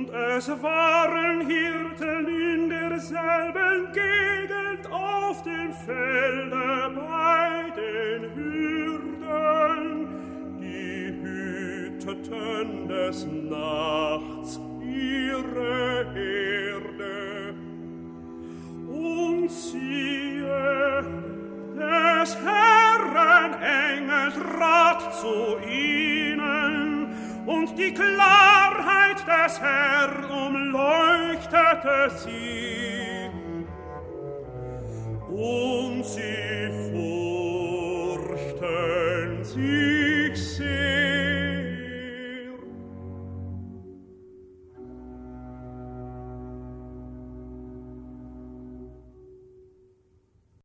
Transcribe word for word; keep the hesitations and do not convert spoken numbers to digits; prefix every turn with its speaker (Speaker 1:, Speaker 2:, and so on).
Speaker 1: Und es waren Hirten in derselben Gegend auf dem Felde bei den Hürden, die hüteten des Nachts ihre Herde. Und siehe, des Herrn Engel trat zu ihnen, und die Klarheit des Herrn umleuchtete sie. Und sie